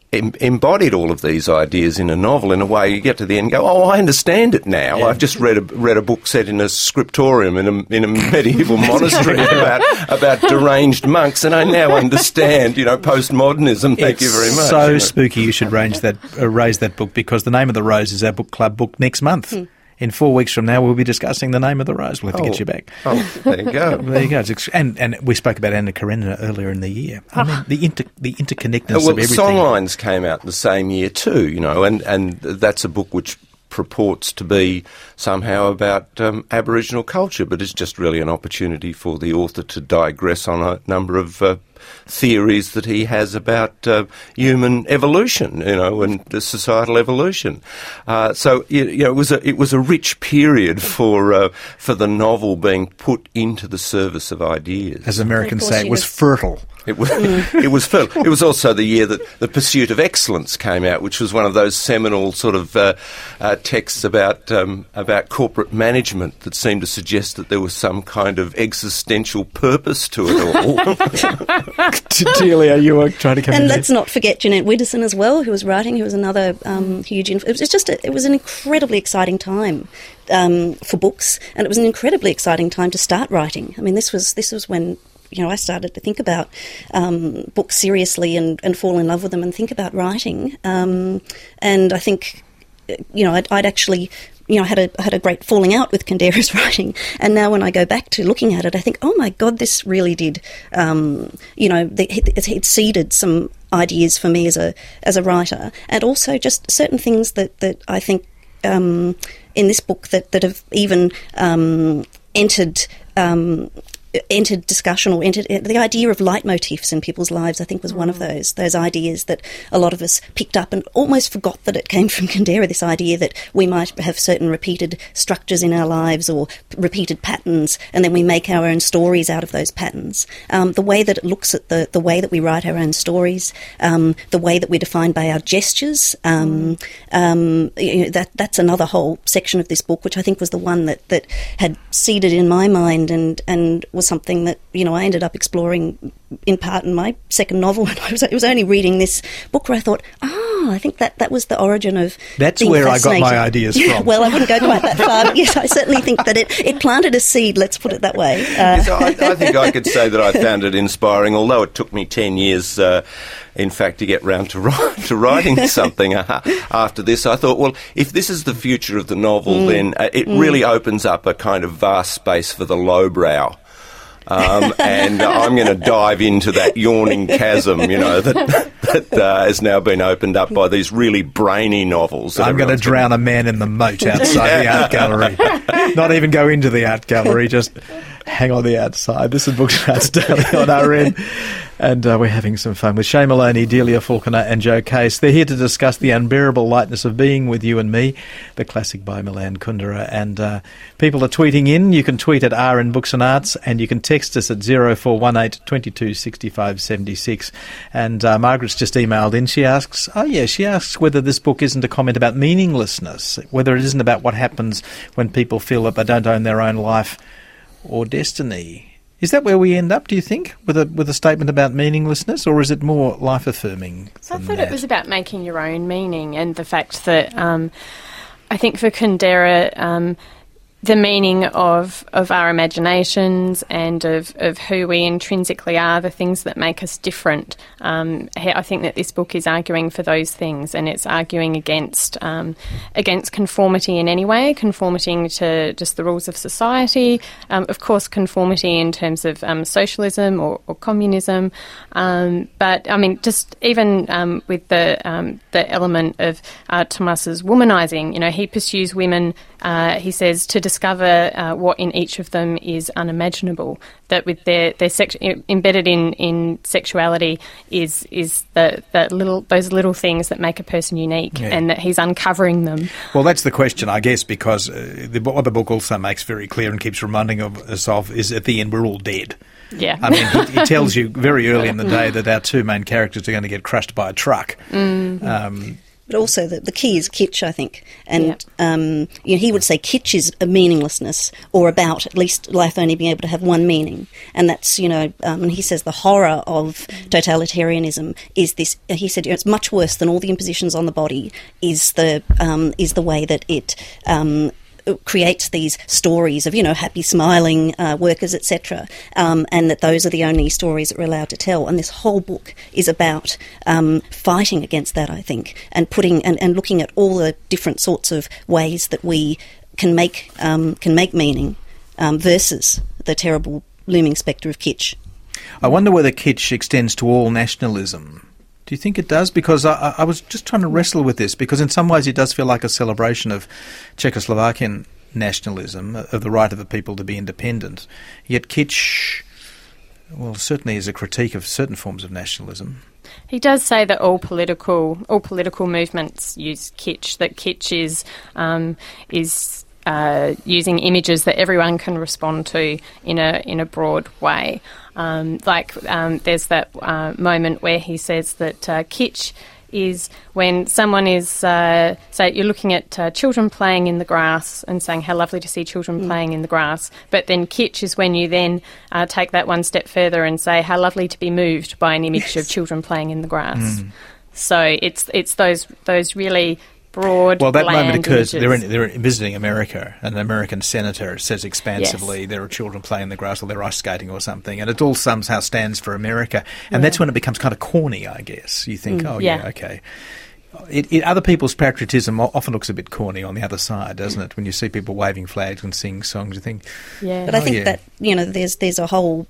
em- embodied all of these ideas in a novel in a way you get to the end and go, oh, I understand it now. Yeah. I've just read a, read a book set in a scriptorium in a, in a medieval monastery about, about deranged monks, and I now understand, you know, postmodernism. Thank it's you very much. so you know. spooky you should range that, uh, raise that book, because the name of the rose is our book club book next month. Hmm. In four weeks from now, we'll be discussing the name of the rose. We'll have to oh. get you back. Oh, there you go. There you go. It's, and and we spoke about Anna Karenina earlier in the year. I mean, the inter, the interconnectedness well, of everything. Songlines came out the same year too, you know, and, and that's a book which purports to be somehow about um, Aboriginal culture, but it's just really an opportunity for the author to digress on a number of uh, theories that he has about uh, human evolution, you know, and the societal evolution. Uh, so you, you know, it was a it was a rich period for uh, for the novel being put into the service of ideas. As Americans say, it was, was fertile. It was, mm. it was fertile. It was also the year that The Pursuit of Excellence came out, which was one of those seminal sort of uh, uh, texts about um, about corporate management that seemed to suggest that there was some kind of existential purpose to it all. Delia, you were trying to come and in let's there. not forget Jeanette Widdowson as well, who was writing, who was another um, huge influence. It was just a, it was an incredibly exciting time um, for books, and it was an incredibly exciting time to start writing. I mean, this was this was when, you know, I started to think about um, books seriously and, and fall in love with them and think about writing. Um, and I think, you know, I'd, I'd actually, you know, had a had a great falling out with Kundera's writing. And now when I go back to looking at it, I think, oh my God, this really did, um, you know, the, it, it seeded some ideas for me as a as a writer, and also just certain things that that I think um, in this book that that have even um, entered. Um, entered discussion or entered the idea of leitmotifs in people's lives. I think was one of those those ideas that a lot of us picked up and almost forgot that it came from Kundera, this idea that we might have certain repeated structures in our lives or repeated patterns, and then we make our own stories out of those patterns. Um, the way that it looks at the, the way that we write our own stories, um, the way that we're defined by our gestures, um, um, you know, that that's another whole section of this book, which I think was the one that, that had seeded in my mind and, and was something that, you know, I ended up exploring in part in my second novel. And I was, I was only reading this book where I thought, oh, I think that, that was the origin of That's where I got my ideas from. Yeah, well, I wouldn't go quite that far, but yes, I certainly think that it, it planted a seed, let's put it that way. Uh, yes, I, I think I could say that I found it inspiring, although it took me ten years, uh, in fact, to get round to, write, to writing something uh, after this. I thought, well, if this is the future of the novel, mm. then uh, it mm. really opens up a kind of vast space for the lowbrow. Um, and uh, I'm going to dive into that yawning chasm, you know, that, that uh, has now been opened up by these really brainy novels. I'm going to drown a man in the moat outside the art gallery. Not even go into the art gallery, just hang on the outside. This is Booksmarts Daily on R N. And uh, we're having some fun with Shay Maloney, Delia Falconer and Joe Case. They're here to discuss The Unbearable Lightness of Being with you and me, the classic by Milan Kundera. And uh, people are tweeting in. You can tweet at R N Books and Arts, and you can text us at zero four one eight, two two, six five seven six. And uh, Margaret's just emailed in. She asks, oh yeah, she asks whether this book isn't a comment about meaninglessness, whether it isn't about what happens when people feel that they don't own their own life or destiny. Is that where we end up, do you think, with a with a statement about meaninglessness, or is it more life-affirming I than thought that? It was about making your own meaning, and the fact that um, I think for Kundera, um, the meaning of, of our imaginations and of, of who we intrinsically are, the things that make us different. Um, I think that this book is arguing for those things, and it's arguing against um, against conformity in any way, conformity to just the rules of society, um, of course conformity in terms of um, socialism or, or communism, um, but I mean just even um, with the um, the element of uh, Tomas's womanising, you know, he pursues women, uh, he says, to discover uh, what in each of them is unimaginable, that with their, their sex, embedded in, in sexuality is is the, the little those little things that make a person unique, yeah. and that he's uncovering them. Well, that's the question, I guess, because uh, the, what the book also makes very clear and keeps reminding of us of is at the end we're all dead. Yeah. I mean, he, he tells you very early in the day that our two main characters are going to get crushed by a truck. Mm. Um, But also the, the key is kitsch, I think. And Yep. um, you know, he would say kitsch is a meaninglessness, or about at least life only being able to have one meaning. And that's, you know, um, and he says the horror of totalitarianism is this, he said, you know, it's much worse than all the impositions on the body, is the, um, is the way that it um, creates these stories of, you know, happy, smiling uh, workers, et cetera, um, and that those are the only stories that we're allowed to tell. And this whole book is about um, fighting against that, I think, and putting and, and looking at all the different sorts of ways that we can make um, can make meaning um, versus the terrible looming spectre of kitsch. I wonder whether kitsch extends to all nationalism. Do you think it does? Because I, I was just trying to wrestle with this, because in some ways it does feel like a celebration of Czechoslovakian nationalism, of the right of the people to be independent. Yet kitsch, well, certainly is a critique of certain forms of nationalism. He does say that all political all political movements use kitsch. That kitsch is um, is uh, using images that everyone can respond to in a in a broad way. Um, like um, there's that uh, moment where he says that uh, kitsch is when someone is, uh, say, you're looking at uh, children playing in the grass and saying how lovely to see children mm. playing in the grass, but then kitsch is when you then uh, take that one step further and say how lovely to be moved by an image yes. of children playing in the grass. Mm. So it's it's those those really broad, well, that bland moment occurs. images. They're in, they're visiting America, and an American senator says expansively, yes. "There are children playing in the grass, or they're ice skating, or something," and it all somehow stands for America. And yeah. that's when it becomes kind of corny, I guess. You think, mm, "Oh, yeah, yeah okay." It, it, other people's patriotism often looks a bit corny on the other side, doesn't it? When you see people waving flags and singing songs, you think, yeah. But I think oh, yeah. that, you know, there's there's a whole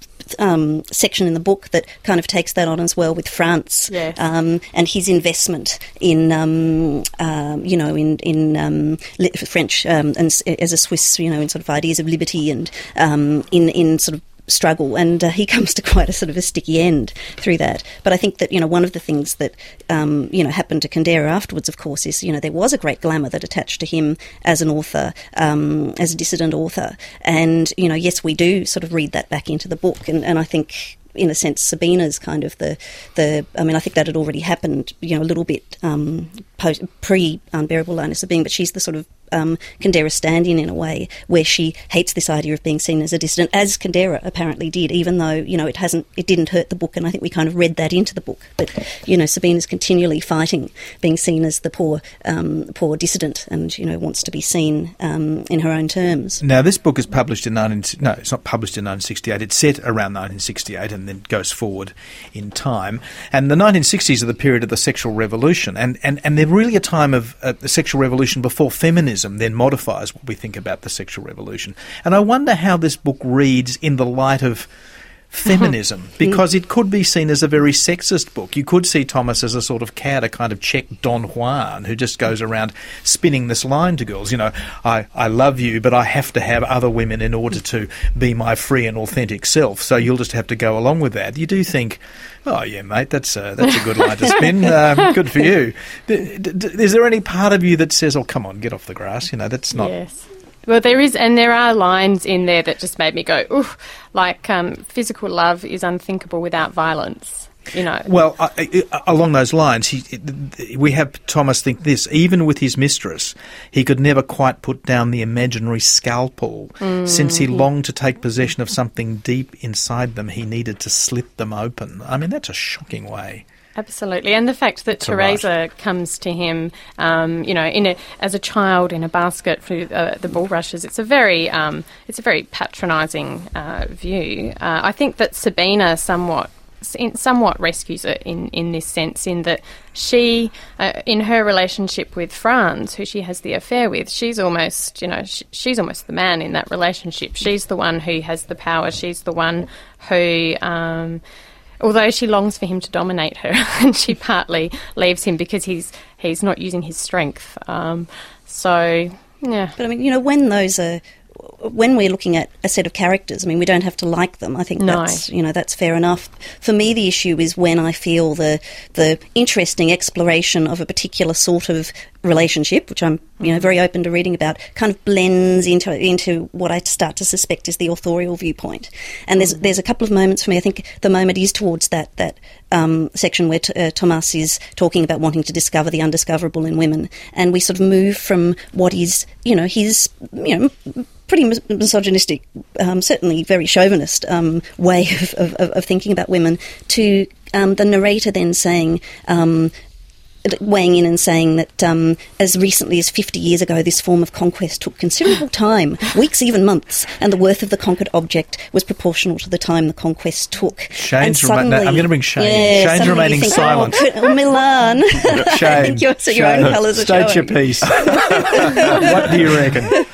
Um, section in the book that kind of takes that on as well, with France yes. um, and his investment in, um, um, you know, in in um, li- French um, and s- as a Swiss, you know, in sort of ideas of liberty and um, in in sort of struggle, and uh, he comes to quite a sort of a sticky end through that. But I think that, you know, one of the things that um, you know happened to Kundera afterwards, of course, is, you know, there was a great glamour that attached to him as an author, um, as a dissident author, and, you know, yes, we do sort of read that back into the book, and, and I think, in a sense, Sabina's kind of the, the I mean, I think that had already happened, you know, a little bit um, post, pre-Unbearable Lightness of Being, but she's the sort of um, Kundera stand-in in a way, where she hates this idea of being seen as a dissident, as Kundera apparently did, even though, you know, it hasn't, it didn't hurt the book, and I think we kind of read that into the book. But, you know, Sabina's continually fighting being seen as the poor, um, poor dissident, and, you know, wants to be seen um, in her own terms. Now, this book is published in nineteen no, it's not published in nineteen sixty-eight. It's set around nineteen sixty-eight, and then goes forward in time. And the nineteen sixties are the period of the sexual revolution, and and, and they're really a time of uh, the sexual revolution before feminism then modifies what we think about the sexual revolution. And I wonder how this book reads in the light of feminism, because it could be seen as a very sexist book. You could see Thomas as a sort of cad, a kind of Czech Don Juan who just goes around spinning this line to girls, you know, I, I love you, but I have to have other women in order to be my free and authentic self, so you'll just have to go along with that. You do think, oh yeah, mate, that's a, that's a good line to spin. Um, good for you. D- d- is there any part of you that says, oh, come on, get off the grass? You know, that's not... Yes. Well, there is, and there are lines in there that just made me go, oof, like um, physical love is unthinkable without violence, you know. Well, uh, uh, along those lines, he, we have Thomas think this, even with his mistress, he could never quite put down the imaginary scalpel. Mm. Since he longed to take possession of something deep inside them, he needed to slit them open. I mean, that's a shocking way. Absolutely, and the fact that Teresa right. comes to him, um, you know, in a, as a child in a basket for uh, the bulrushes, it's a very, um, it's a very patronising uh, view. Uh, I think that Sabina somewhat, somewhat rescues it in, in this sense, in that she, uh, in her relationship with Franz, who she has the affair with, she's almost, you know, sh- she's almost the man in that relationship. She's the one who has the power. She's the one who. Um, Although she longs for him to dominate her, and she partly leaves him because he's he's not using his strength. Um, so, yeah. But I mean, you know, when those are when we're looking at a set of characters, I mean, we don't have to like them. I think No. that's, you know, that's fair enough. For me, the issue is when I feel the the interesting exploration of a particular sort of relationship, which I'm, you know, very open to reading about, kind of blends into into what I start to suspect is the authorial viewpoint. And there's there's a couple of moments for me. I think the moment is towards that that um, section where t- uh, Thomas is talking about wanting to discover the undiscoverable in women, and we sort of move from what is, you know, his, you know, pretty mis- misogynistic, um, certainly very chauvinist um, way of, of, of thinking about women, to um, the narrator then saying, um, weighing in and saying that um, as recently as fifty years ago, this form of conquest took considerable time, weeks, even months, and the worth of the conquered object was proportional to the time the conquest took. Shane's And rema- no, suddenly- I'm going to bring Shane. Yeah, Shane's suddenly you remaining think, silent. Oh, oh, Milan. I Shane, think your, so your own Shane, colours are state showing. your piece. What do you reckon?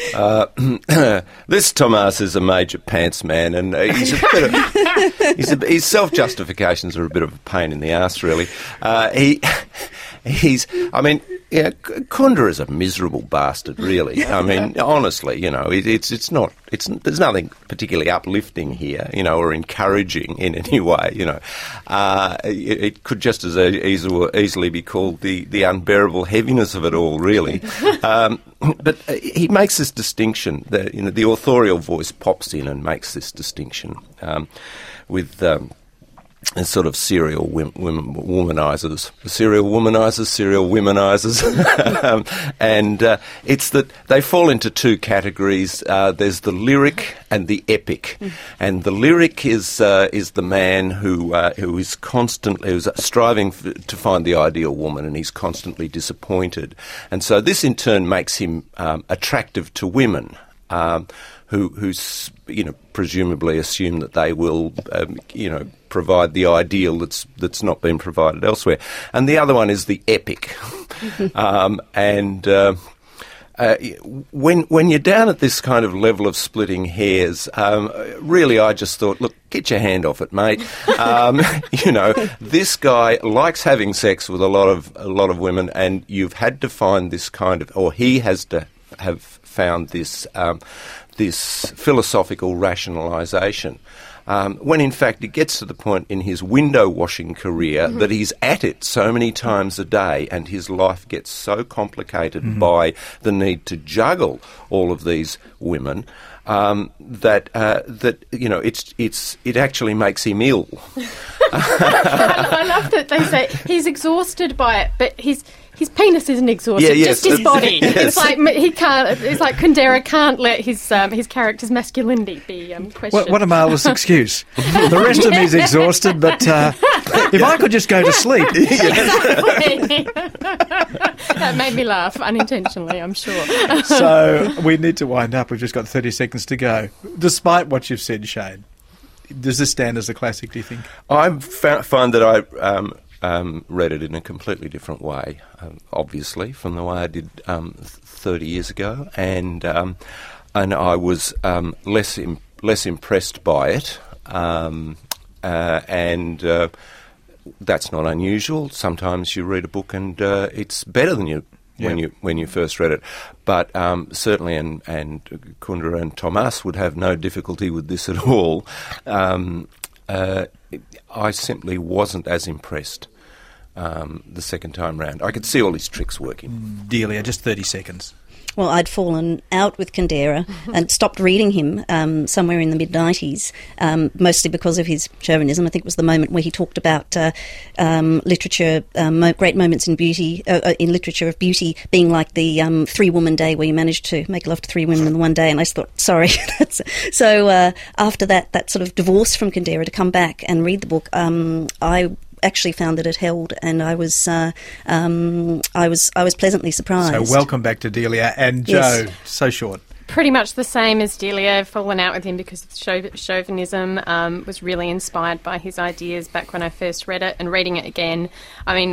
Uh, this Thomas is a major pants man, and uh, he's a bit of, he's a, his self-justifications are a bit of a pain in the arse, really. Uh, he, he's, I mean, yeah, Kunda is a miserable bastard, really. I mean, honestly, you know, it, it's it's not, it's there's nothing particularly uplifting here, you know, or encouraging in any way, you know. Uh, it, it could just as easily, easily be called the, the unbearable heaviness of it all, really. Um, but he makes this distinction, that, you know, the authorial voice pops in and makes this distinction um, with... Um, and sort of serial wom- women, womanizers, serial womanizers, serial womenizers. um, and uh, it's that they fall into two categories. Uh, there's the lyric and the epic. Mm. And the lyric is uh, is the man who uh, who is constantly who's striving f- to find the ideal woman, and he's constantly disappointed. And so this in turn makes him um, attractive to women. Um, who, who's, you know, presumably assume that they will, um, you know, provide the ideal that's that's not been provided elsewhere. And the other one is the epic. um, and uh, uh, when when you're down at this kind of level of splitting hairs, um, really, I just thought, look, get your hand off it, mate. Um, you know, this guy likes having sex with a lot of a lot of women, and you've had to find this kind of, or he has to have found this. Um, this philosophical rationalisation, um, when in fact it gets to the point in his window washing career mm-hmm. that he's at it so many times a day, and his life gets so complicated mm-hmm. by the need to juggle all of these women um, that uh, that you know it's it's it actually makes him ill. I, I love that they say he's exhausted by it, but he's. His penis isn't exhausted, yeah, yes, just his body. yes. It's like he can't. It's like Kundera can't let his um, his character's masculinity be um, questioned. What, what a marvellous excuse. The rest of me is exhausted, but uh, if I could just go to sleep. Exactly. That made me laugh unintentionally, I'm sure. So we need to wind up. We've just got thirty seconds to go. Despite what you've said, Shane, does this stand as a classic, do you think? I fa- find that I... Um, Um, read it in a completely different way, um, obviously, from the way I did um, thirty years ago, and um, and I was um, less im- less impressed by it, um, uh, and uh, that's not unusual. Sometimes you read a book and uh, it's better than you when yeah. you when you first read it, but um, certainly, and and Kundera and Thomas would have no difficulty with this at all. Um, uh, I simply wasn't as impressed um, the second time round. I could see all his tricks working. Delia, just thirty seconds. Well, I'd fallen out with Kundera and stopped reading him um, somewhere in the mid nineties, um, mostly because of his chauvinism. I think it was the moment where he talked about uh, um, literature, um, mo- great moments in beauty, uh, uh, in literature of beauty, being like the um, three-woman day where you managed to make love to three women in one day. And I just thought, sorry. that's, so uh, after that, that sort of divorce from Kundera, to come back and read the book, um, I... actually found that it held, and I was uh, um, I was I was pleasantly surprised. So welcome back to Delia and Joe. Yes. So short. Pretty much the same as Delia, fallen out with him because of chau- chauvinism, um, was really inspired by his ideas back when I first read it, and reading it again, I mean,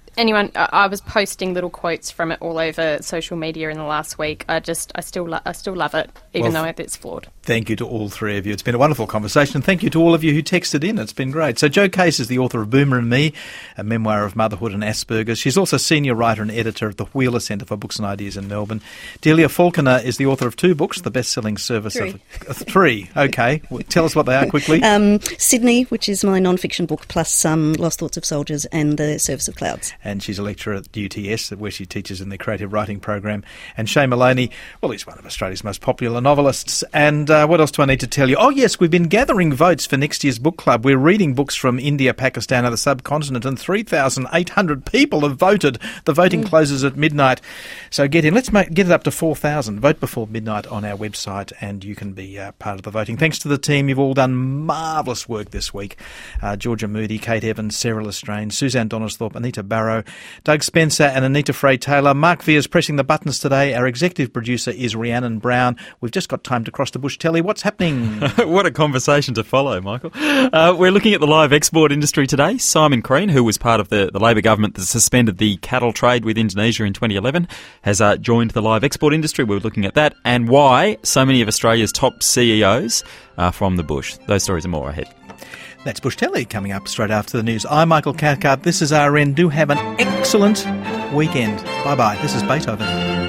anyone, I I was posting little quotes from it all over social media in the last week. I just, I still, lo- I still love it, even Well, though it's flawed. Thank you to all three of you. It's been a wonderful conversation. And thank you to all of you who texted in. It's been great. So Jo Case is the author of Boomer and Me, a memoir of motherhood and Asperger's. She's also senior writer and editor of the Wheeler Centre for Books and Ideas in Melbourne. Delia Falconer is the author of two books, the best-selling service Three. of... Uh, three, OK. Well, tell us what they are quickly. Um, Sydney, which is my non-fiction book, plus um, Lost Thoughts of Soldiers and The Service of Clouds. And she's a lecturer at U T S, where she teaches in the creative writing program. And Shane Maloney, well, he's one of Australia's most popular novelists. And uh, what else do I need to tell you? Oh, yes, we've been gathering votes for next year's book club. We're reading books from India, Pakistan and the subcontinent, and three thousand eight hundred people have voted. The voting mm. closes at midnight. So get in. Let's make, get it up to four thousand. Vote before midnight on our website and you can be uh, part of the voting. Thanks to the team. You've all done marvellous work this week. Uh, Georgia Moody, Kate Evans, Sarah Lestrange, Suzanne Donisthorpe, Anita Barrow, Doug Spencer and Anita Frey-Taylor. Mark Veer's pressing the buttons today. Our executive producer is Rhiannon Brown. We've just got time to cross the bush. Telly, what's happening? What a conversation to follow, Michael. Uh, we're looking at the live export industry today. Simon Crean, who was part of the, the Labor government that suspended the cattle trade with Indonesia in twenty eleven, has uh, joined the live export industry. We're looking at that and why so many of Australia's top C E Os are from the bush. Those stories and more ahead. That's Bush Telly coming up straight after the news. I'm Michael Cathcart. This is R N. Do have an excellent weekend. Bye-bye. This is Beethoven.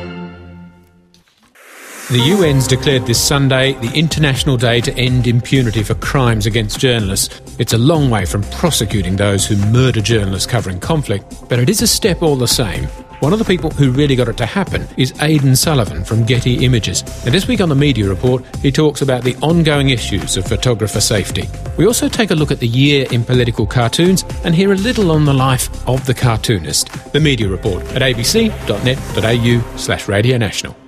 The U N's declared this Sunday the International Day to End Impunity for Crimes Against Journalists. It's a long way from prosecuting those who murder journalists covering conflict, but it is a step all the same. One of the people who really got it to happen is Aidan Sullivan from Getty Images. And this week on the Media Report, he talks about the ongoing issues of photographer safety. We also take a look at the year in political cartoons and hear a little on the life of the cartoonist. The Media Report at abc.net.au slash Radio National.